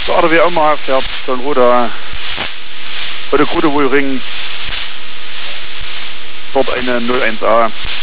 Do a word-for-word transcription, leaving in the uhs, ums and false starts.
So hadden wir immer fährt dann oder bei der gute wohl ring dort eine null eins a